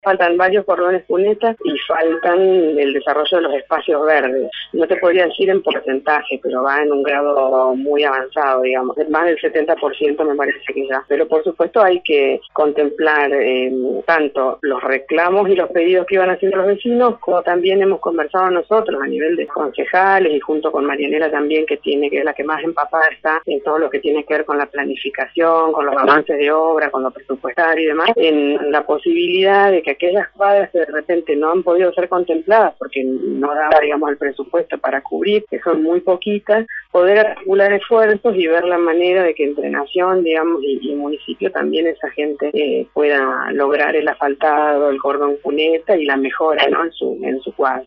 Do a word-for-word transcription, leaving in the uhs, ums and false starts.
Faltan varios cordones cunetas y faltan el desarrollo de los espacios verdes. No te podría decir en porcentaje, pero va en un grado muy avanzado, digamos. Más del setenta por ciento me parece que ya. Pero por supuesto hay que contemplar eh, tanto los reclamos y los pedidos que iban haciendo los vecinos, como también hemos conversado nosotros a nivel de concejales y junto con Marianela también, que tiene que es la que más empapada está en todo lo que tiene que ver con la planificación, con los avances de obra, con lo presupuestario y demás, en la posibilidad de que aquellas cuadras que de repente no han podido ser contempladas porque no daba, digamos, el presupuesto para cubrir, que son muy poquitas, poder articular esfuerzos y ver la manera de que entre nación, digamos, y, y municipio también esa gente eh, pueda lograr el asfaltado, el cordón cuneta y la mejora, ¿no?, en su, en su cuadra.